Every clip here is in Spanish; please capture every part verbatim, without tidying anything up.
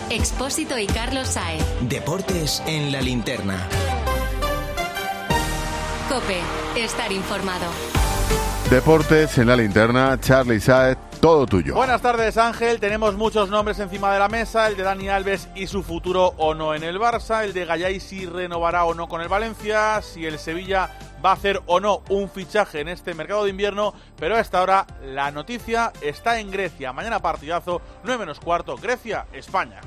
Expósito y Carlos Saez. Deportes en la linterna. COPE, estar informado. Deportes en la linterna, Charly Saez, todo tuyo. Buenas tardes, Ángel. Tenemos muchos nombres encima de la mesa. El de Dani Alves y su futuro o no en el Barça. El de Gallay si renovará o no con el Valencia. Si el Sevilla va a hacer o no un fichaje en este mercado de invierno. Pero a esta hora la noticia está en Grecia. Mañana partidazo, nueve menos cuarto, Grecia-España.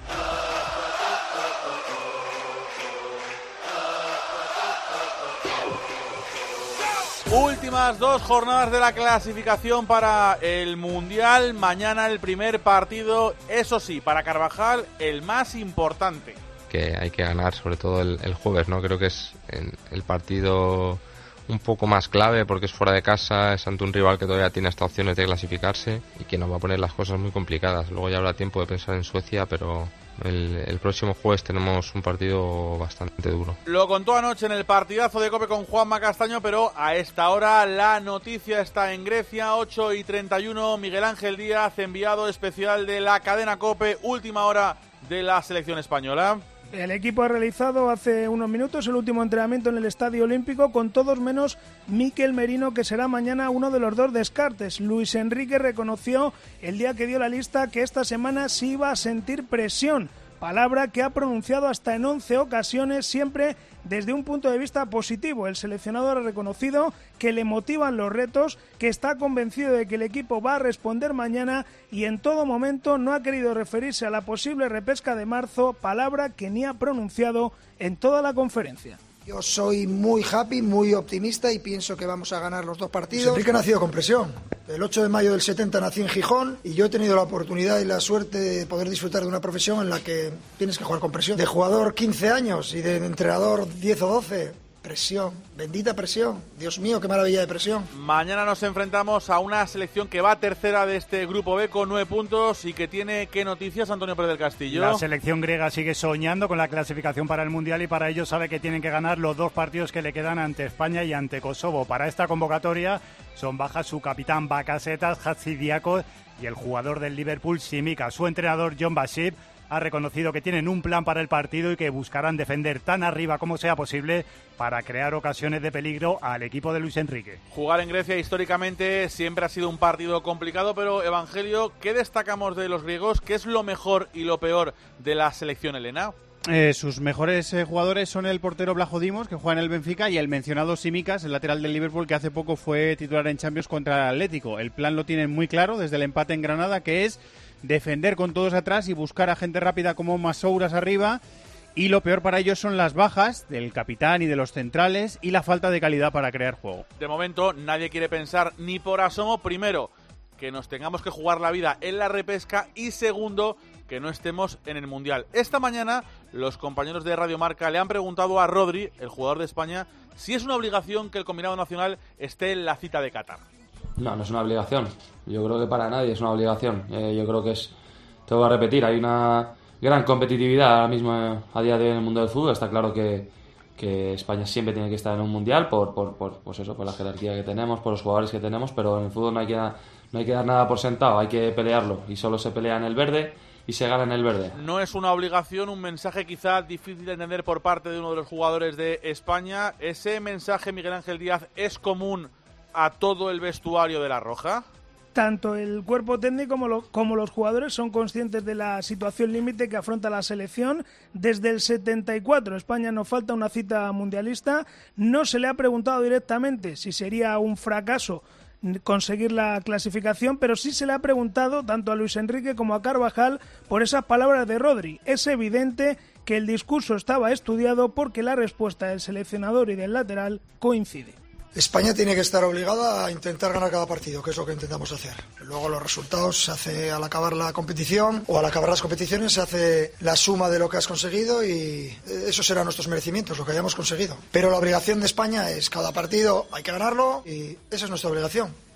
Últimas dos jornadas de la clasificación para el Mundial. Mañana el primer partido, eso sí, para Carvajal, el más importante. Que hay que ganar, sobre todo el, el jueves, ¿no? Creo que es el partido un poco más clave porque es fuera de casa, es ante un rival que todavía tiene hasta opciones de clasificarse y que nos va a poner las cosas muy complicadas. Luego ya habrá tiempo de pensar en Suecia, pero el, el próximo jueves tenemos un partido bastante duro. Lo contó anoche en el partidazo de COPE con Juanma Castaño, pero a esta hora la noticia está en Grecia, ocho y treinta y uno. Miguel Ángel Díaz, enviado especial de la cadena COPE, última hora de la selección española. El equipo ha realizado hace unos minutos el último entrenamiento en el Estadio Olímpico con todos menos Mikel Merino, que será mañana uno de los dos descartes. Luis Enrique reconoció el día que dio la lista que esta semana sí iba a sentir presión, palabra que ha pronunciado hasta en once ocasiones, siempre desde un punto de vista positivo. El seleccionador ha reconocido que le motivan los retos, que está convencido de que el equipo va a responder mañana y en todo momento no ha querido referirse a la posible repesca de marzo, palabra que ni ha pronunciado en toda la conferencia. Yo soy muy happy, muy optimista y pienso que vamos a ganar los dos partidos. Enrique ha nacido con presión. El ocho de mayo del setenta nací en Gijón y yo he tenido la oportunidad y la suerte de poder disfrutar de una profesión en la que tienes que jugar con presión. De jugador quince años y de entrenador diez o doce. Presión, bendita presión. Dios mío, qué maravilla de presión. Mañana nos enfrentamos a una selección que va tercera de este grupo B con nueve puntos y que tiene, ¿qué noticias, Antonio Pérez del Castillo? La selección griega sigue soñando con la clasificación para el Mundial y para ello sabe que tienen que ganar los dos partidos que le quedan ante España y ante Kosovo. Para esta convocatoria son bajas su capitán Bakasetas, Hatzidiakos y el jugador del Liverpool, Tsimikas. Su entrenador, John Bashir, ha reconocido que tienen un plan para el partido y que buscarán defender tan arriba como sea posible para crear ocasiones de peligro al equipo de Luis Enrique. Jugar en Grecia históricamente siempre ha sido un partido complicado, pero Evangelio, ¿qué destacamos de los griegos? ¿Qué es lo mejor y lo peor de la selección helena? Eh, sus mejores eh, jugadores son el portero Vlaho Dimos, que juega en el Benfica, y el mencionado Tsimikas, el lateral del Liverpool, que hace poco fue titular en Champions contra el Atlético. El plan lo tienen muy claro desde el empate en Granada, que es defender con todos atrás y buscar a gente rápida como Masouras arriba, y lo peor para ellos son las bajas del capitán y de los centrales y la falta de calidad para crear juego. De momento nadie quiere pensar ni por asomo, primero, que nos tengamos que jugar la vida en la repesca y segundo, que no estemos en el Mundial. Esta mañana los compañeros de Radio Marca le han preguntado a Rodri, el jugador de España, si es una obligación que el combinado nacional esté en la cita de Qatar. No, no es una obligación. Yo creo que para nadie es una obligación. Eh, yo creo que es, te voy a repetir, hay una gran competitividad ahora mismo eh, a día de hoy en el mundo del fútbol. Está claro que, que España siempre tiene que estar en un mundial por, por, por, pues eso, por la jerarquía que tenemos, por los jugadores que tenemos, pero en el fútbol no hay que, no hay que dar nada por sentado, hay que pelearlo y solo se pelea en el verde y se gana en el verde. No es una obligación, un mensaje quizá difícil de entender por parte de uno de los jugadores de España. ¿Ese mensaje, Miguel Ángel Díaz, es común a todo el vestuario de La Roja? Tanto el cuerpo técnico como, lo, como los jugadores son conscientes de la situación límite que afronta la selección. Desde el setenta y cuatro España nos falta una cita mundialista. No se le ha preguntado directamente si sería un fracaso conseguir la clasificación, pero sí se le ha preguntado tanto a Luis Enrique como a Carvajal por esas palabras de Rodri. Es evidente que el discurso estaba estudiado porque la respuesta del seleccionador y del lateral coincide. España tiene que estar obligada a intentar ganar cada partido, que es lo que intentamos hacer. Luego los resultados se hace al acabar la competición o al acabar las competiciones se hace la suma de lo que has conseguido y esos serán nuestros merecimientos, lo que hayamos conseguido. Pero la obligación de España es cada partido hay que ganarlo y esa es nuestra obligación.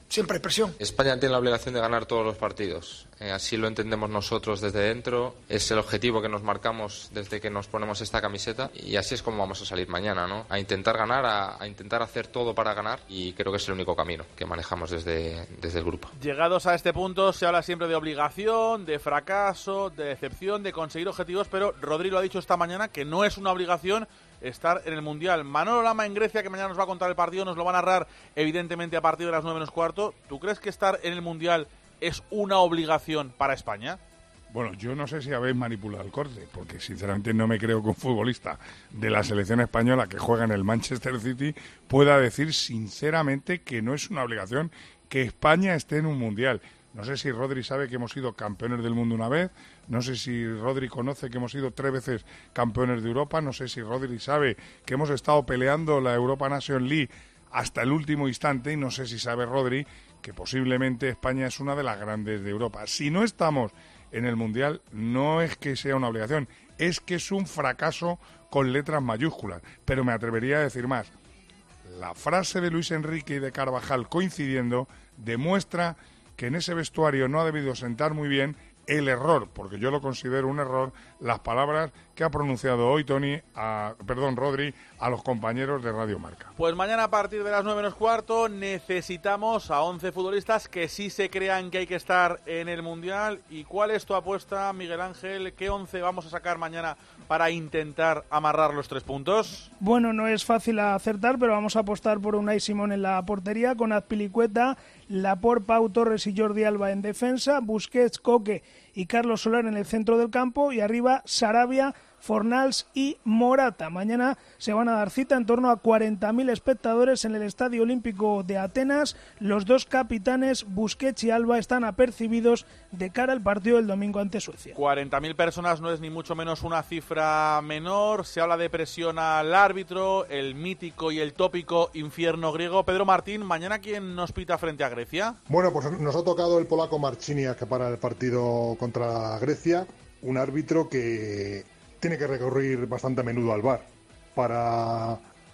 siempre hay presión. España tiene la obligación de ganar todos los partidos. Eh, así lo entendemos nosotros desde dentro. Es el objetivo que nos marcamos desde que nos ponemos esta camiseta y así es como vamos a salir mañana, ¿no? A intentar ganar, a, a intentar hacer todo para ganar y creo que es el único camino que manejamos desde, desde el grupo. Llegados a este punto se habla siempre de obligación, de fracaso, de decepción, de conseguir objetivos, pero Rodri lo ha dicho esta mañana que no es una obligación estar en el Mundial. Manolo Lama en Grecia, que mañana nos va a contar el partido, nos lo va a narrar evidentemente a partir de las nueve menos cuarto. ¿Tú crees que estar en el Mundial es una obligación para España? Bueno, yo no sé si habéis manipulado el corte, porque sinceramente no me creo que un futbolista de la selección española que juega en el Manchester City pueda decir sinceramente que no es una obligación que España esté en un Mundial. No sé si Rodri sabe que hemos sido campeones del mundo una vez, no sé si Rodri conoce que hemos sido tres veces campeones de Europa, no sé si Rodri sabe que hemos estado peleando la Europa Nation League hasta el último instante y no sé si sabe Rodri que posiblemente España es una de las grandes de Europa. Si no estamos en el Mundial, no es que sea una obligación, es que es un fracaso con letras mayúsculas. Pero me atrevería a decir más. La frase de Luis Enrique y de Carvajal coincidiendo demuestra que en ese vestuario no ha debido sentar muy bien el error, porque yo lo considero un error, las palabras que ha pronunciado hoy Tony, a, perdón, Rodri, a los compañeros de Radio Marca. Pues mañana a partir de las nueve menos cuarto necesitamos a once futbolistas que sí se crean que hay que estar en el Mundial. ¿Y cuál es tu apuesta, Miguel Ángel? ¿Qué once vamos a sacar mañana para intentar amarrar los tres puntos? Bueno, no es fácil acertar, pero vamos a apostar por Unai Simón en la portería, con Azpilicueta, Laporte, Pau Torres y Jordi Alba en defensa, Busquets, Coque y Carlos Soler en el centro del campo y arriba Sarabia, Fornals y Morata. Mañana se van a dar cita en torno a cuarenta mil espectadores en el Estadio Olímpico de Atenas. Los dos capitanes, Busquets y Alba, están apercibidos de cara al partido del domingo ante Suecia. cuarenta mil personas no es ni mucho menos una cifra menor. Se habla de presión al árbitro, el mítico y el tópico infierno griego. Pedro Martín, ¿mañana quién nos pita frente a Grecia? Bueno, pues nos ha tocado el polaco Marciniak para el partido contra Grecia, un árbitro que tiene que recurrir bastante a menudo al V A R para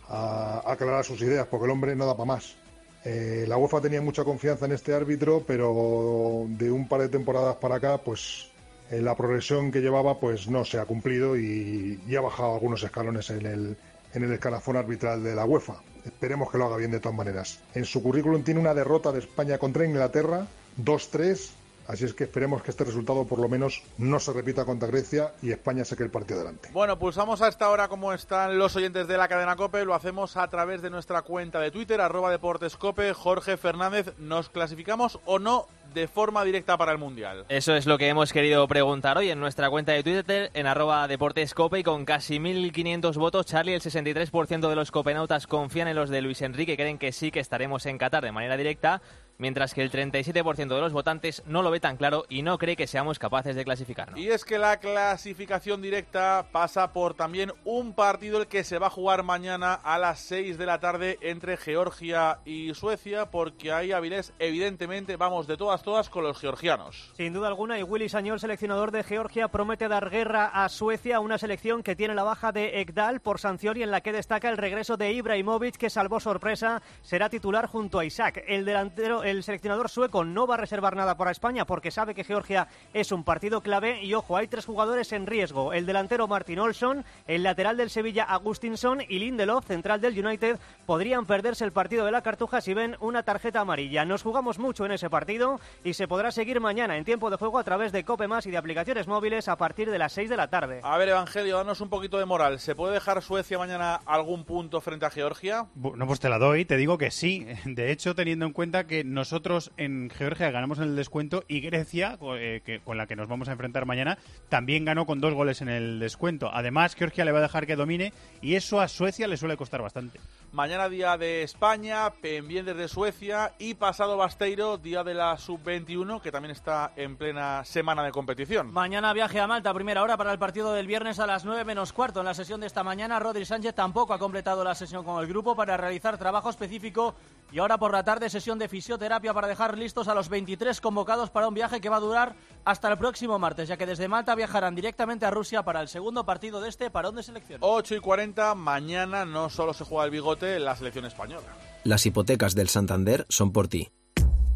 a, aclarar sus ideas, porque el hombre no da para más. Eh, la UEFA tenía mucha confianza en este árbitro, pero de un par de temporadas para acá, pues eh, la progresión que llevaba pues no se ha cumplido y, y ha bajado algunos escalones en el, en el escalafón arbitral de la UEFA. Esperemos que lo haga bien de todas maneras. En su currículum tiene una derrota de España contra Inglaterra, dos tres. Así es que esperemos que este resultado por lo menos no se repita contra Grecia y España saque el partido adelante. Bueno, pulsamos a esta hora como están los oyentes de la cadena COPE. Lo hacemos a través de nuestra cuenta de Twitter, arroba deportescope. Jorge Fernández, ¿nos clasificamos o no de forma directa para el Mundial? Eso es lo que hemos querido preguntar hoy en nuestra cuenta de Twitter, en arroba deportescope, y con casi mil quinientos votos, Charlie, el sesenta y tres por ciento de los copenautas confían en los de Luis Enrique, creen que sí que estaremos en Qatar de manera directa, mientras que el treinta y siete por ciento de los votantes no lo ve tan claro y no cree que seamos capaces de clasificarnos. Y es que la clasificación directa pasa por también un partido el que se va a jugar mañana a las seis de la tarde entre Georgia y Suecia, porque ahí, Avilés, evidentemente vamos de todas todas con los georgianos. Sin duda alguna, y Willy Sagnol, seleccionador de Georgia, promete dar guerra a Suecia, una selección que tiene la baja de Ekdal por sanción y en la que destaca el regreso de Ibrahimovic, que salvó sorpresa, será titular junto a Isaac. El delantero, el seleccionador sueco no va a reservar nada para España porque sabe que Georgia es un partido clave y, ojo, hay tres jugadores en riesgo: el delantero Martin Olsson, el lateral del Sevilla Agustinsson y Lindelof, central del United, podrían perderse el partido de la Cartuja si ven una tarjeta amarilla. Nos jugamos mucho en ese partido y se podrá seguir mañana en tiempo de juego a través de COPE Más y de aplicaciones móviles a partir de las seis de la tarde. A ver, Evangelio, danos un poquito de moral. ¿Se puede dejar Suecia mañana algún punto frente a Georgia? No, pues te la doy, te digo que sí. De hecho, teniendo en cuenta que nosotros en Georgia ganamos en el descuento y Grecia, eh, que, con la que nos vamos a enfrentar mañana, también ganó con dos goles en el descuento. Además, Georgia le va a dejar que domine y eso a Suecia le suele costar bastante. Mañana día de España, pendientes de Suecia, y pasado Basteiro, día de la sub veintiuno, que también está en plena semana de competición. Mañana viaje a Malta, primera hora para el partido del viernes a las nueve menos cuarto. En la sesión de esta mañana, Rodri Sánchez tampoco ha completado la sesión con el grupo para realizar trabajo específico, y ahora por la tarde sesión de fisioterapia para dejar listos a los veintitrés convocados para un viaje que va a durar hasta el próximo martes, ya que desde Malta viajarán directamente a Rusia para el segundo partido de este parón de selección. ocho y cuarenta, mañana no solo se juega el bigote en la selección española. Las hipotecas del Santander son por ti.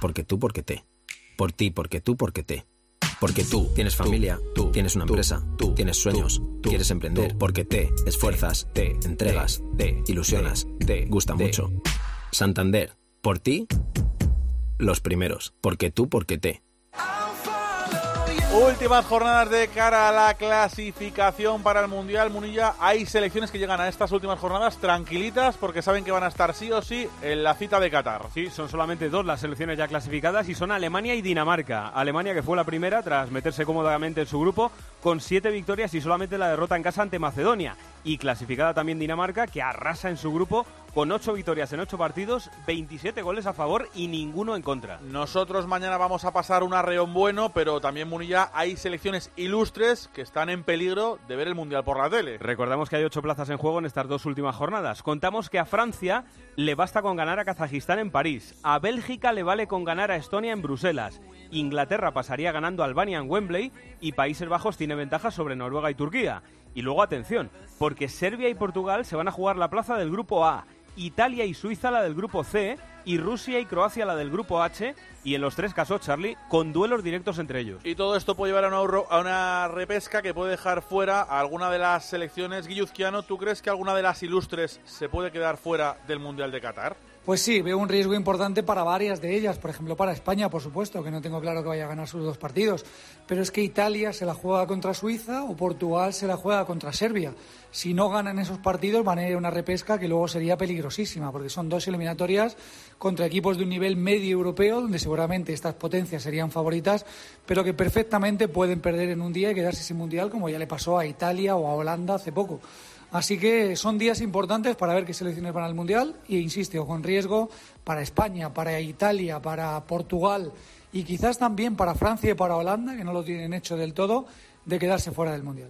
Porque tú, porque te. Por ti, porque tú, porque te. Porque tú tienes familia, tú tienes una empresa, tú tienes sueños, tú quieres emprender, porque te esfuerzas, te entregas, te ilusionas, te gusta mucho. Santander, por ti, los primeros. Porque tú, porque te. Últimas jornadas de cara a la clasificación para el Mundial. Munilla, hay selecciones que llegan a estas últimas jornadas tranquilitas porque saben que van a estar sí o sí en la cita de Qatar. Sí, son solamente dos las selecciones ya clasificadas y son Alemania y Dinamarca. Alemania, que fue la primera tras meterse cómodamente en su grupo con siete victorias y solamente la derrota en casa ante Macedonia. Y clasificada también Dinamarca, que arrasa en su grupo con ocho victorias en ocho partidos, veintisiete goles a favor y ninguno en contra. Nosotros mañana vamos a pasar un arreón bueno, pero también, Munilla, hay selecciones ilustres que están en peligro de ver el Mundial por la tele. Recordamos que hay ocho plazas en juego en estas dos últimas jornadas. Contamos que a Francia le basta con ganar a Kazajistán en París, a Bélgica le vale con ganar a Estonia en Bruselas, Inglaterra pasaría ganando a Albania en Wembley y Países Bajos tiene ventajas sobre Noruega y Turquía. Y luego atención, porque Serbia y Portugal se van a jugar la plaza del grupo A, Italia y Suiza la del grupo C y Rusia y Croacia la del grupo H, y en los tres casos, Charlie, con duelos directos entre ellos. Y todo esto puede llevar a una, a una repesca que puede dejar fuera a alguna de las selecciones. Guilluzquiano, ¿tú crees que alguna de las ilustres se puede quedar fuera del Mundial de Qatar? Pues sí, veo un riesgo importante para varias de ellas. Por ejemplo, para España, por supuesto, que no tengo claro que vaya a ganar sus dos partidos. Pero es que Italia se la juega contra Suiza o Portugal se la juega contra Serbia. Si no ganan esos partidos van a ir a una repesca que luego sería peligrosísima, porque son dos eliminatorias contra equipos de un nivel medio europeo, donde seguramente estas potencias serían favoritas, pero que perfectamente pueden perder en un día y quedarse sin Mundial, como ya le pasó a Italia o a Holanda hace poco. Así que son días importantes para ver qué selecciones van al Mundial y, insisto, con riesgo para España, para Italia, para Portugal y quizás también para Francia y para Holanda, que no lo tienen hecho del todo, de quedarse fuera del Mundial.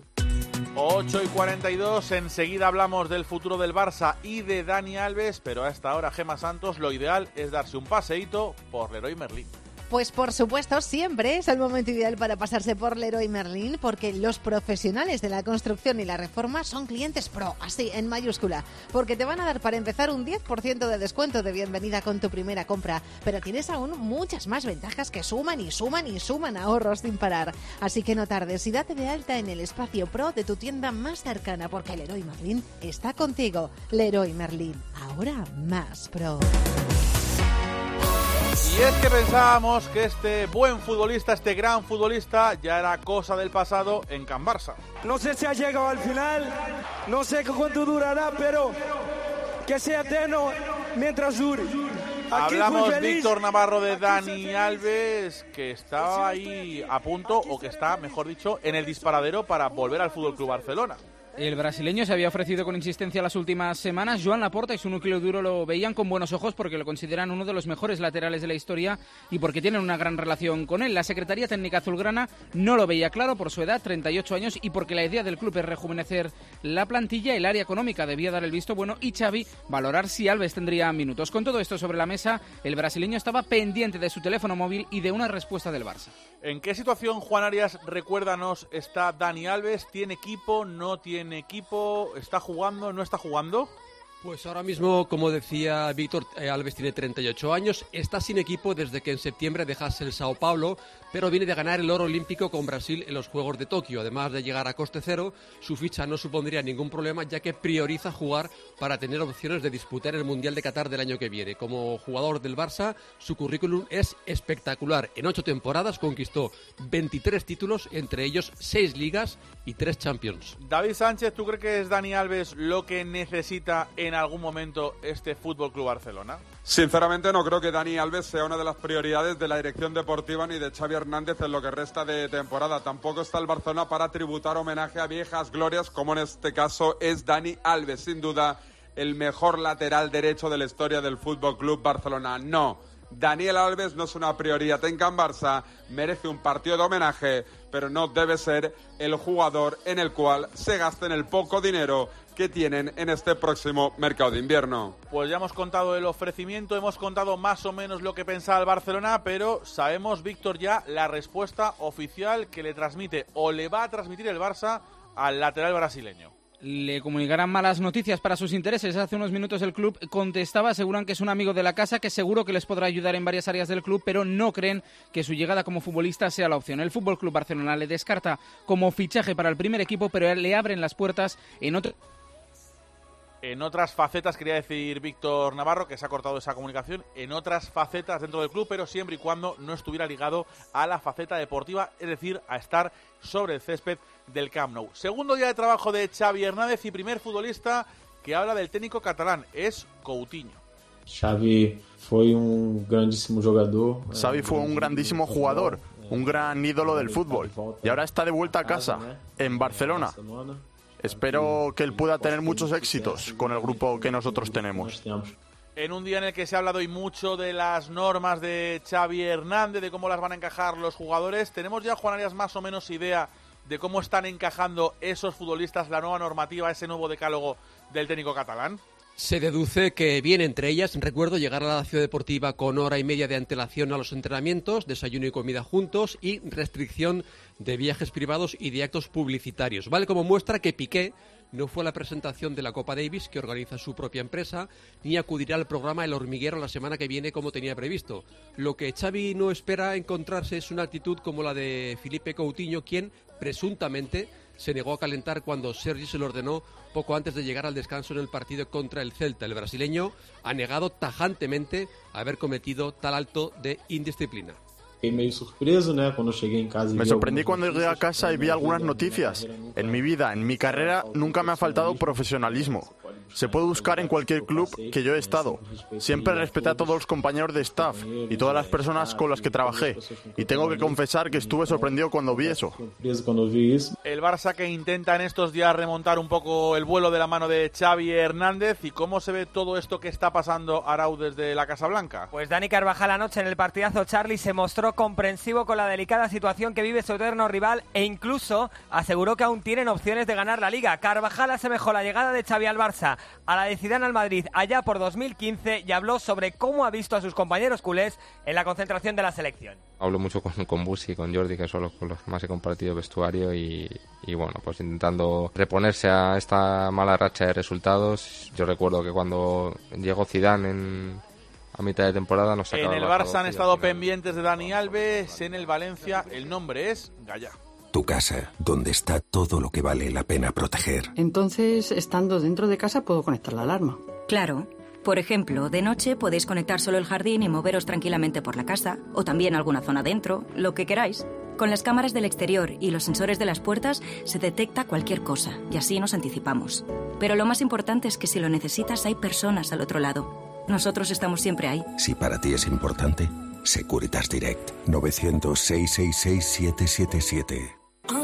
ocho y cuarenta y dos, enseguida hablamos del futuro del Barça y de Dani Alves, pero a esta hora, Gemma Santos, lo ideal es darse un paseíto por Leroy Merlin. Pues por supuesto, siempre es el momento ideal para pasarse por Leroy Merlin, porque los profesionales de la construcción y la reforma son clientes pro, así en mayúscula, porque te van a dar para empezar un diez por ciento de descuento de bienvenida con tu primera compra, pero tienes aún muchas más ventajas que suman y suman y suman ahorros sin parar. Así que no tardes y date de alta en el espacio pro de tu tienda más cercana, porque Leroy Merlin está contigo. Leroy Merlin, ahora más pro. Y es que pensábamos que este buen futbolista, este gran futbolista, ya era cosa del pasado en Can Barça. No sé si ha llegado al final, no sé cuánto durará, pero que sea eterno mientras dure. Aquí hablamos, Víctor Navarro, de Dani Alves, que estaba ahí a punto, o que está, mejor dicho, en el disparadero para volver al F C Barcelona. El brasileño se había ofrecido con insistencia las últimas semanas. Joan Laporta y su núcleo duro lo veían con buenos ojos porque lo consideran uno de los mejores laterales de la historia y porque tienen una gran relación con él. La Secretaría Técnica azulgrana no lo veía claro por su edad, treinta y ocho años, y porque la idea del club es rejuvenecer la plantilla. El área económica debía dar el visto bueno y Xavi valorar si Alves tendría minutos. Con todo esto sobre la mesa, el brasileño estaba pendiente de su teléfono móvil y de una respuesta del Barça. ¿En qué situación, Juan Arias, recuérdanos, está Dani Alves? ¿Tiene equipo? ¿No tiene equipo? ¿Está jugando? ¿No está jugando? Pues ahora mismo, como decía Víctor, eh, Alves tiene treinta y ocho años, está sin equipo desde que en septiembre dejase el Sao Paulo, pero viene de ganar el oro olímpico con Brasil en los Juegos de Tokio. Además de llegar a coste cero, su ficha no supondría ningún problema, ya que prioriza jugar para tener opciones de disputar el Mundial de Qatar del año que viene. Como jugador del Barça, su currículum es espectacular. En ocho temporadas conquistó veintitrés títulos, entre ellos seis ligas y tres Champions. David Sánchez, ¿tú crees que es Dani Alves lo que necesita en algún momento este F C Barcelona? Sinceramente no creo que Dani Alves sea una de las prioridades de la dirección deportiva ni de Xavi Hernández en lo que resta de temporada. Tampoco está el Barcelona para tributar homenaje a viejas glorias, como en este caso es Dani Alves, sin duda el mejor lateral derecho de la historia del F C Barcelona. No, Daniel Alves no es una prioridad en Can Barça, merece un partido de homenaje, pero no debe ser el jugador en el cual se gasten el poco dinero que tienen en este próximo mercado de invierno. Pues ya hemos contado el ofrecimiento, hemos contado más o menos lo que pensaba el Barcelona, pero sabemos, Víctor, ya la respuesta oficial que le transmite o le va a transmitir el Barça al lateral brasileño. le comunicarán malas noticias para sus intereses. Hace unos minutos el club contestaba, aseguran que es un amigo de la casa, que seguro que les podrá ayudar en varias áreas del club, pero no creen que su llegada como futbolista sea la opción. El F C Barcelona le descarta como fichaje para el primer equipo, pero le abren las puertas en otro... En otras facetas, quería decir Víctor Navarro, que se ha cortado esa comunicación, en otras facetas dentro del club, pero siempre y cuando no estuviera ligado a la faceta deportiva, es decir, a estar sobre el césped del Camp Nou. Segundo día de trabajo de Xavi Hernández y primer futbolista que habla del técnico catalán, es Coutinho. Xavi fue un grandísimo jugador. Xavi fue un grandísimo jugador, un gran ídolo del fútbol, y ahora está de vuelta a casa, en Barcelona. Espero que él pueda tener muchos éxitos con el grupo que nosotros tenemos. En un día en el que se ha hablado y mucho de las normas de Xavi Hernández, de cómo las van a encajar los jugadores, ¿tenemos ya, Juan Arias, más o menos idea de cómo están encajando esos futbolistas la nueva normativa, ese nuevo decálogo del técnico catalán? Se deduce que viene entre ellas, recuerdo, llegar a la ciudad deportiva con hora y media de antelación a los entrenamientos, desayuno y comida juntos y restricción de viajes privados y de actos publicitarios. Vale como muestra que Piqué no fue a la presentación de la Copa Davis, que organiza su propia empresa, ni acudirá al programa El Hormiguero la semana que viene como tenía previsto. Lo que Xavi no espera encontrarse es una actitud como la de Philippe Coutinho, quien presuntamente se negó a calentar cuando Sergi se lo ordenó poco antes de llegar al descanso en el partido contra el Celta. El brasileño ha negado tajantemente haber cometido tal acto de indisciplina. Me sorprendí cuando llegué a casa y vi algunas noticias. En mi vida, en mi carrera, nunca me ha faltado profesionalismo. Se puede buscar en cualquier club que yo he estado. Siempre respeté a todos los compañeros de staff y todas las personas con las que trabajé. Y tengo que confesar que estuve sorprendido cuando vi eso. El Barça que intenta en estos días remontar un poco el vuelo de la mano de Xavi Hernández. ¿Y cómo se ve todo esto que está pasando, Arau, desde la Casa Blanca? Pues Dani Carvajal anoche en el partidazo Charlie se mostró comprensivo con la delicada situación que vive su eterno rival e incluso aseguró que aún tienen opciones de ganar la Liga. Carvajal asemejó la llegada de Xavi al Barça a la de Zidane al Madrid allá por dos mil quince y habló sobre cómo ha visto a sus compañeros culés en la concentración de la selección. Hablo mucho con, con Busi y con Jordi, que son los con los que más he compartido vestuario y, y bueno, pues intentando reponerse a esta mala racha de resultados. Yo recuerdo que cuando llegó Zidane en, a mitad de temporada nos sacaba. En el Barça han estado pendientes de Dani Alves, en el Valencia el nombre es Gallá. Tu casa, donde está todo lo que vale la pena proteger. Entonces, estando dentro de casa, puedo conectar la alarma. Claro. Por ejemplo, de noche podéis conectar solo el jardín y moveros tranquilamente por la casa, o también alguna zona dentro, lo que queráis. Con las cámaras del exterior y los sensores de las puertas se detecta cualquier cosa, y así nos anticipamos. Pero lo más importante es que si lo necesitas hay personas al otro lado. Nosotros estamos siempre ahí. Si para ti es importante, Securitas Direct. novecientos, seiscientos sesenta y seis, siete siete siete.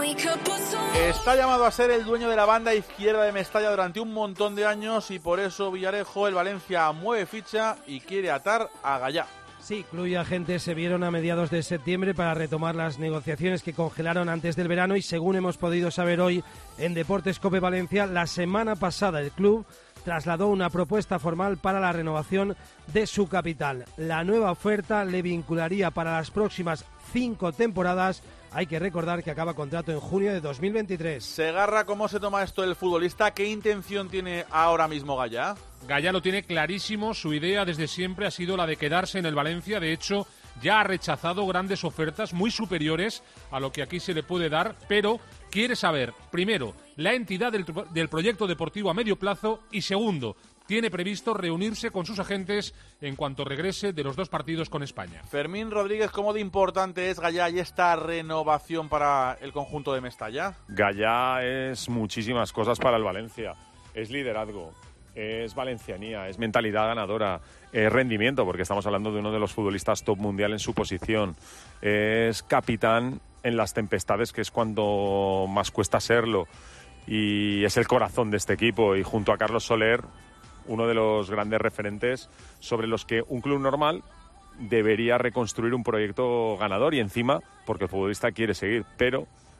Está llamado a ser el dueño de la banda izquierda de Mestalla durante un montón de años y por eso Villarejo, el Valencia, mueve ficha y quiere atar a Gallá. Sí, club y agentes se vieron a mediados de septiembre para retomar las negociaciones que congelaron antes del verano y según hemos podido saber hoy en Deportes Cope Valencia, la semana pasada el club trasladó una propuesta formal para la renovación de su capital. La nueva oferta le vincularía para las próximas cinco temporadas. Hay que recordar que acaba contrato en junio de dos mil veintitrés. Segarra, ¿cómo se toma esto el futbolista? ¿Qué intención tiene ahora mismo Gallá? Gallá lo tiene clarísimo, su idea desde siempre ha sido la de quedarse en el Valencia, de hecho ya ha rechazado grandes ofertas muy superiores a lo que aquí se le puede dar, pero quiere saber, primero, la entidad del, del proyecto deportivo a medio plazo y segundo, tiene previsto reunirse con sus agentes en cuanto regrese de los dos partidos con España. Fermín Rodríguez, ¿cómo de importante es Gallá y esta renovación para el conjunto de Mestalla? Gallá es muchísimas cosas para el Valencia. Es liderazgo, es valencianía, es mentalidad ganadora, es rendimiento, porque estamos hablando de uno de los futbolistas top mundial en su posición. Es capitán en las tempestades, que es cuando más cuesta serlo. Y es el corazón de este equipo. Y junto a Carlos Soler, uno de los grandes referentes sobre los que un club normal debería reconstruir un proyecto ganador y encima porque el futbolista quiere seguir, pero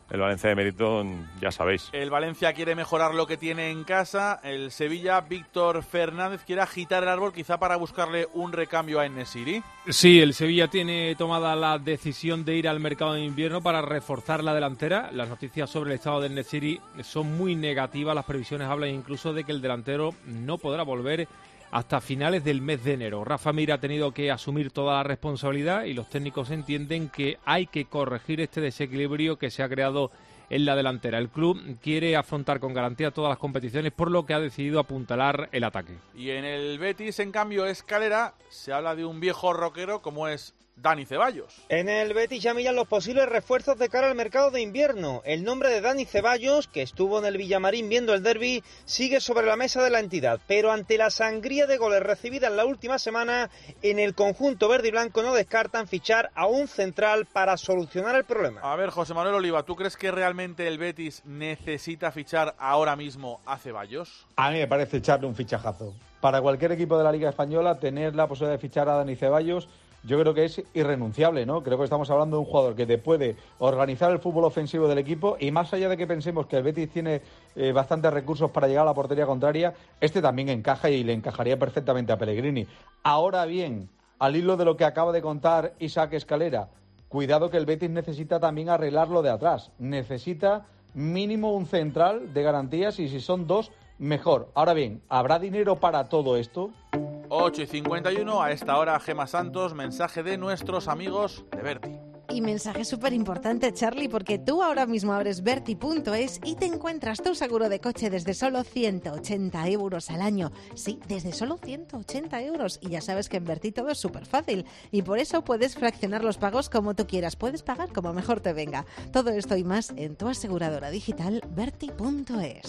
el Valencia de mérito, ya sabéis. El Valencia quiere mejorar lo que tiene en casa. El Sevilla, Víctor Fernández, quiere agitar el árbol quizá para buscarle un recambio a En-Nesyri. Sí, el Sevilla tiene tomada la decisión de ir al mercado de invierno para reforzar la delantera. Las noticias sobre el estado de En-Nesyri son muy negativas. Las previsiones hablan incluso de que el delantero no podrá volver hasta finales del mes de enero. Rafa Mir ha tenido que asumir toda la responsabilidad y los técnicos entienden que hay que corregir este desequilibrio que se ha creado en la delantera. El club quiere afrontar con garantía todas las competiciones, por lo que ha decidido apuntalar el ataque. Y en el Betis, en cambio, Escalera, se habla de un viejo rockero como es Dani Ceballos. En el Betis ya miran los posibles refuerzos de cara al mercado de invierno. El nombre de Dani Ceballos, que estuvo en el Villamarín viendo el derbi, sigue sobre la mesa de la entidad, pero ante la sangría de goles recibida en la última semana, en el conjunto verde y blanco no descartan fichar a un central para solucionar el problema. A ver, José Manuel Oliva, ¿tú crees que realmente el Betis necesita fichar ahora mismo a Ceballos? A mí me parece echarle un fichajazo. Para cualquier equipo de la Liga Española, tener la posibilidad de fichar a Dani Ceballos, yo creo que es irrenunciable, ¿no? Creo que estamos hablando de un jugador que te puede organizar el fútbol ofensivo del equipo y más allá de que pensemos que el Betis tiene eh, bastantes recursos para llegar a la portería contraria, este también encaja y le encajaría perfectamente a Pellegrini. Ahora bien, al hilo de lo que acaba de contar Isaac Escalera, cuidado que el Betis necesita también arreglar lo de atrás. Necesita mínimo un central de garantías y si son dos, mejor. Ahora bien, ¿habrá dinero para todo esto? ocho y cincuenta y uno, a esta hora Gema Santos, mensaje de nuestros amigos de Berti. Y mensaje súper importante, Charlie, porque tú ahora mismo abres Berti punto es y te encuentras tu seguro de coche desde solo ciento ochenta euros al año. Sí, desde solo ciento ochenta euros. Y ya sabes que en Berti todo es súper fácil. Y por eso puedes fraccionar los pagos como tú quieras. Puedes pagar como mejor te venga. Todo esto y más en tu aseguradora digital Berti punto es.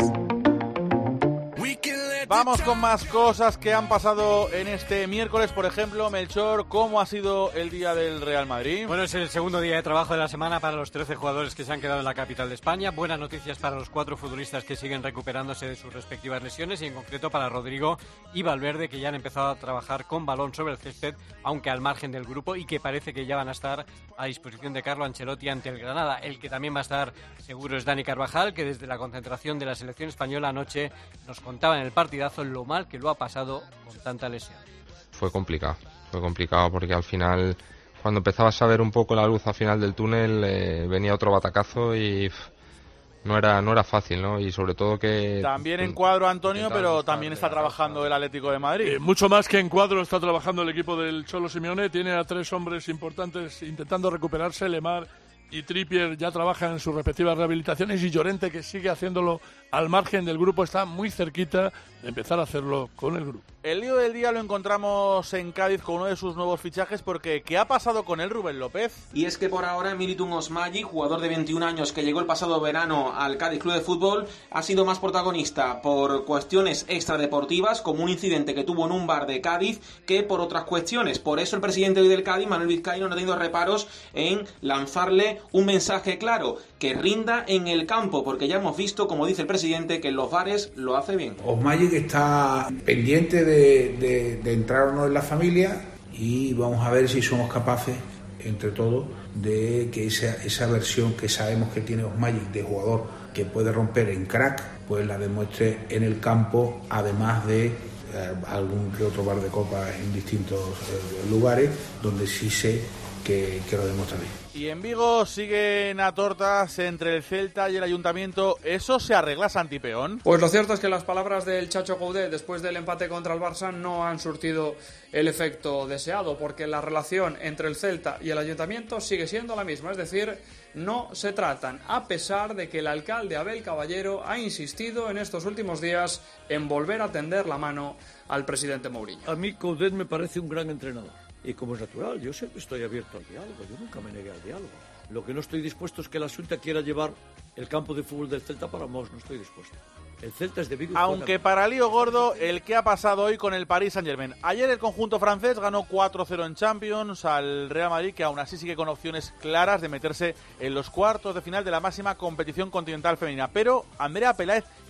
Vamos con más cosas que han pasado en este miércoles. Por ejemplo, Melchor, ¿cómo ha sido el día del Real Madrid? Bueno, es el segundo día de trabajo de la semana para los trece jugadores que se han quedado en la capital de España. Buenas noticias para los cuatro futbolistas que siguen recuperándose de sus respectivas lesiones y en concreto para Rodrigo y Valverde, que ya han empezado a trabajar con balón sobre el césped, aunque al margen del grupo, y que parece que ya van a estar a disposición de Carlo Ancelotti ante el Granada. El que también va a estar seguro es Dani Carvajal, que desde la concentración de la selección española anoche nos contaba en el partidazo lo mal que lo ha pasado con tanta lesión. Fue complicado, fue complicado porque al final, cuando empezabas a ver un poco la luz al final del túnel, eh, venía otro batacazo y pff, no era no era fácil, ¿no? Y sobre todo que... También en cuadro Antonio, pero también está trabajando el Atlético de Madrid. Eh, mucho más que en cuadro está trabajando el equipo del Cholo Simeone. Tiene a tres hombres importantes intentando recuperarse, Lemar y Trippier ya trabajan en sus respectivas rehabilitaciones y Llorente, que sigue haciéndolo al margen del grupo, está muy cerquita de empezar a hacerlo con el grupo. El lío del día lo encontramos en Cádiz con uno de sus nuevos fichajes, porque ¿qué ha pasado con él, Rubén López? Y es que por ahora Militun Osmagi, jugador de veintiún años que llegó el pasado verano al Cádiz Club de Fútbol, ha sido más protagonista por cuestiones extradeportivas, como un incidente que tuvo en un bar de Cádiz, que por otras cuestiones. Por eso el presidente del Cádiz, Manuel Vizcaíno, no ha tenido reparos en lanzarle un mensaje claro, que rinda en el campo, porque ya hemos visto, como dice el presidente, que en los bares lo hace bien. Osmagi está pendiente de, de, de entrar o no en la familia y vamos a ver si somos capaces, entre todos, de que esa, esa versión que sabemos que tiene Osmagi de jugador que puede romper en crack, pues la demuestre en el campo, además de eh, algún que otro bar de copas en distintos eh, lugares, donde sí sé que, que lo demuestra bien. Y en Vigo siguen a tortas entre el Celta y el Ayuntamiento. ¿Eso se arregla, Santi Peón? Pues lo cierto es que las palabras del Chacho Coudet después del empate contra el Barça no han surtido el efecto deseado, porque la relación entre el Celta y el Ayuntamiento sigue siendo la misma, es decir, no se tratan, a pesar de que el alcalde Abel Caballero ha insistido en estos últimos días en volver a tender la mano al presidente Mourinho. A mí Coudet me parece un gran entrenador. Y como es natural, yo siempre estoy abierto al diálogo, yo nunca me negué al diálogo. Lo que no estoy dispuesto es que la Xunta quiera llevar el campo de fútbol del Celta para Mos, no estoy dispuesto. El Celta es de Vigo. Aunque para lío gordo, el que ha pasado hoy con el Paris Saint-Germain. Ayer el conjunto francés ganó cuatro cero en Champions al Real Madrid, que aún así sigue con opciones claras de meterse en los cuartos de final de la máxima competición continental femenina. Pero Andrea Peláez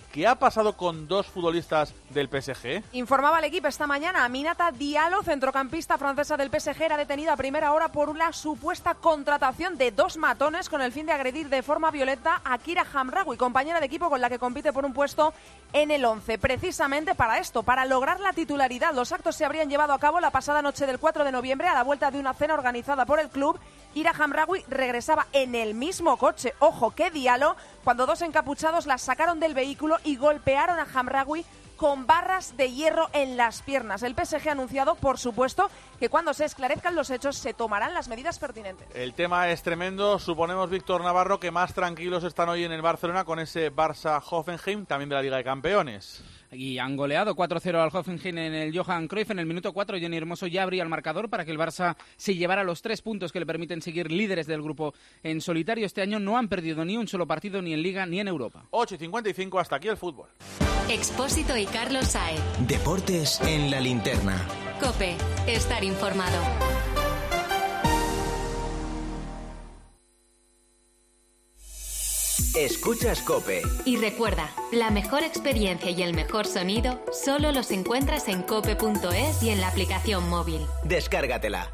¿Qué ha pasado con dos futbolistas del P S G? Informaba el equipo esta mañana. Aminata Diallo, centrocampista francesa del P S G, era detenida a primera hora por una supuesta contratación de dos matones con el fin de agredir de forma violenta a Kira Hamraoui, compañera de equipo con la que compite por un puesto en el once. Precisamente para esto, para lograr la titularidad. Los actos se habrían llevado a cabo la pasada noche del cuatro de noviembre a la vuelta de una cena organizada por el club. Kira Hamraoui regresaba en el mismo coche. Ojo, qué Diallo, cuando dos encapuchados la sacaron del vehículo y golpearon a Hamraoui con barras de hierro en las piernas. El P S G ha anunciado, por supuesto, que cuando se esclarezcan los hechos se tomarán las medidas pertinentes. El tema es tremendo. Suponemos, Víctor Navarro, que más tranquilos están hoy en el Barcelona con ese Barça-Hoffenheim, también de la Liga de Campeones. Y han goleado cuatro cero al Hoffenheim en el Johan Cruyff. En el minuto cuatro, Jenny Hermoso ya abría el marcador para que el Barça se llevara los tres puntos que le permiten seguir líderes del grupo en solitario. Este año no han perdido ni un solo partido ni en Liga ni en Europa. ocho y cincuenta y cinco, hasta aquí el fútbol. Expósito y Carlos Saez. Deportes en la linterna. COPE. Estar informado. Escuchas COPE. Y recuerda, la mejor experiencia y el mejor sonido solo los encuentras en cope punto es y en la aplicación móvil. Descárgatela.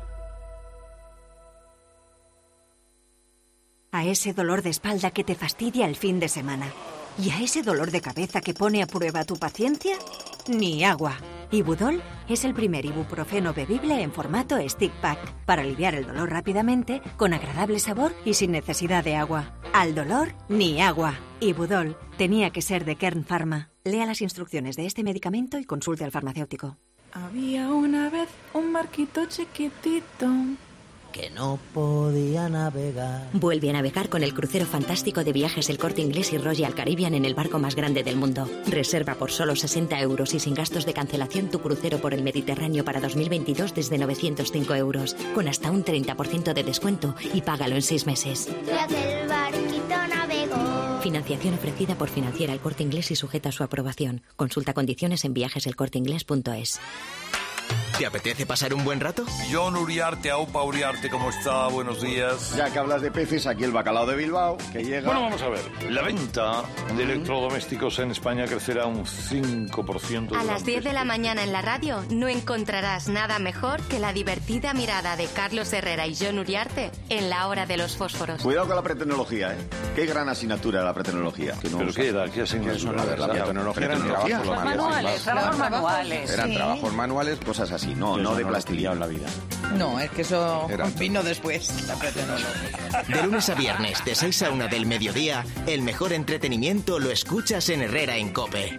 A ese dolor de espalda que te fastidia el fin de semana. ¿Y a ese dolor de cabeza que pone a prueba tu paciencia? Ni agua. Ibudol es el primer ibuprofeno bebible en formato stick pack para aliviar el dolor rápidamente, con agradable sabor y sin necesidad de agua. Al dolor, ni agua. Ibudol tenía que ser de Kern Pharma. Lea las instrucciones de este medicamento y consulte al farmacéutico. Había una vez un barquito chiquitito que no podía navegar. Vuelve a navegar con el crucero fantástico de Viajes El Corte Inglés y Royal Caribbean en el barco más grande del mundo. Reserva por solo sesenta euros y sin gastos de cancelación tu crucero por el Mediterráneo para dos mil veintidós desde novecientos cinco euros, con hasta un treinta por ciento de descuento, y págalo en seis meses. Tras el barquito navegó. Financiación ofrecida por Financiera El Corte Inglés y sujeta a su aprobación. Consulta condiciones en viajes el corte inglés punto es. ¿Te apetece pasar un buen rato? John Uriarte, Aupa Uriarte, ¿cómo está? Buenos días. Ya que hablas de peces, aquí el bacalao de Bilbao, que llega... Bueno, vamos a ver. La venta de electrodomésticos en España crecerá un cinco por ciento. A las diez de la mañana en la radio no encontrarás nada mejor que la divertida mirada de Carlos Herrera y John Uriarte en la hora de los fósforos. Cuidado con la pretecnología, ¿eh? Qué gran asignatura la pretecnología. Que no ¿Pero usa. qué era? ¿Qué asignatura? ¿Qué la pretecnología? Eran trabajos manuales. Trabajos manuales. Eran sí. trabajos manuales, cosas así. No, no de plastilina en la vida. No, es que eso vino después, la pretecnología. De lunes a viernes, de seis a una del mediodía, el mejor entretenimiento lo escuchas en Herrera en COPE.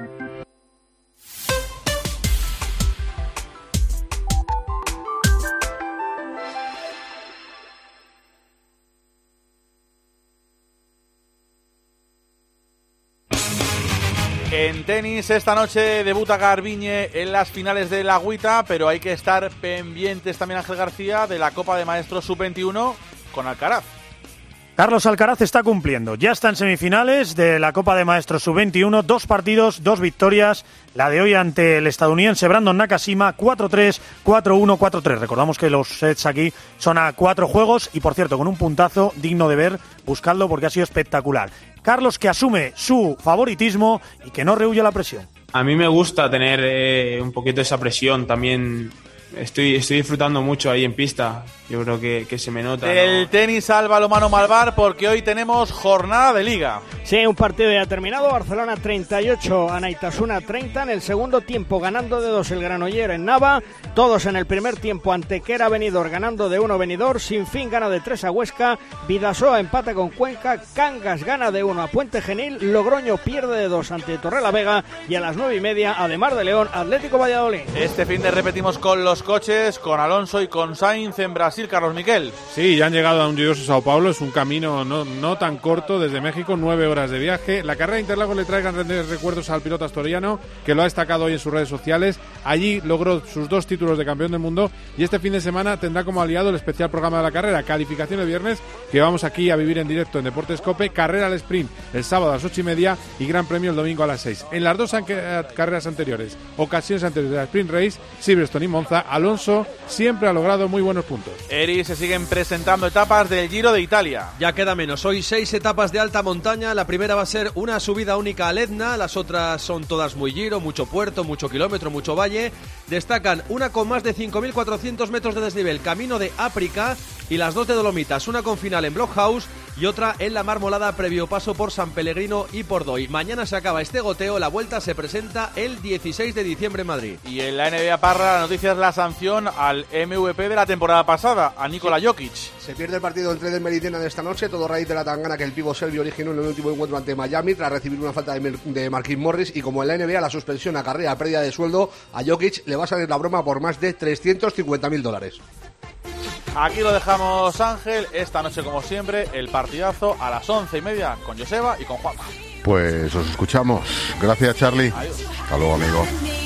En tenis, esta noche debuta Garbiñe en las finales de la Agüita, pero hay que estar pendientes también, Ángel García, de la Copa de Maestros sub veintiuno con Alcaraz. Carlos Alcaraz está cumpliendo, ya está en semifinales de la Copa de Maestros sub veintiuno, dos partidos, dos victorias, la de hoy ante el estadounidense Brandon Nakashima, cuatro tres, cuatro uno, cuatro tres. Recordamos que los sets aquí son a cuatro juegos y, por cierto, con un puntazo digno de ver, buscadlo porque ha sido espectacular. Carlos, que asume su favoritismo y que no rehúye la presión. A mí me gusta tener eh, un poquito esa presión también. Estoy, estoy disfrutando mucho ahí en pista. Yo creo que, que se me nota. El ¿no? tenis al balonmano Malvar, porque hoy tenemos jornada de liga. Sí, un partido ya terminado. Barcelona treinta y ocho, Anaitasuna treinta. En el segundo tiempo ganando de dos el Granoller en Nava. Todos en el primer tiempo Antequera Benidorm ganando de uno Benidorm. Sinfín gana de tres a Huesca. Vidasoa empata con Cuenca. Cangas gana de uno a Puente Genil. Logroño pierde de dos ante Torrelavega. Y a las nueve y media, Ademar de León, Atlético Valladolid. Este fin de repetimos con los coches, con Alonso y con Sainz en Brasil. Carlos Miquel. Sí, ya han llegado a un lluvioso Sao Paulo. Es un camino no, no tan corto desde México, nueve horas de viaje. La carrera de Interlagos le trae grandes recuerdos al piloto asturiano, que lo ha destacado hoy en sus redes sociales. Allí logró sus dos títulos de campeón del mundo y este fin de semana tendrá como aliado el especial programa de la carrera, calificación el viernes, que vamos aquí a vivir en directo en Deportes COPE, carrera al sprint el sábado a las ocho y media y gran premio el domingo a las seis. En las dos an- carreras anteriores, ocasiones anteriores de la Sprint Race, Silverstone y Monza, Alonso siempre ha logrado muy buenos puntos. Eri, se siguen presentando etapas del Giro de Italia. Ya queda menos, hoy seis etapas de alta montaña. La primera va a ser una subida única al Etna, las otras son todas muy Giro, mucho puerto, mucho kilómetro, mucho valle. Destacan una con más de cinco mil cuatrocientos metros de desnivel, camino de Áprica, y las dos de Dolomitas, una con final en Blockhouse y otra en la Marmolada, previo paso por San Pellegrino y por Doi. Mañana se acaba este goteo, la vuelta se presenta el dieciséis de diciembre en Madrid. Y en la N B A, Parra, la noticia es la sanción al M V P de la temporada pasada, a Nikola Jokic. Se pierde el partido entre del Meridiana de esta noche, todo raíz de la tangana que el pivo serbio originó en el último encuentro ante Miami tras recibir una falta de, de Marquis Morris, y como en la N B A la suspensión acarrea pérdida de sueldo, a Jokic le va a salir la broma por más de trescientos cincuenta mil dólares. Aquí lo dejamos, Ángel. Esta noche, como siempre, el partidazo a las once y media con Joseba y con Juanma. Pues os escuchamos. Gracias, Charlie. Adiós. Hasta luego, amigo.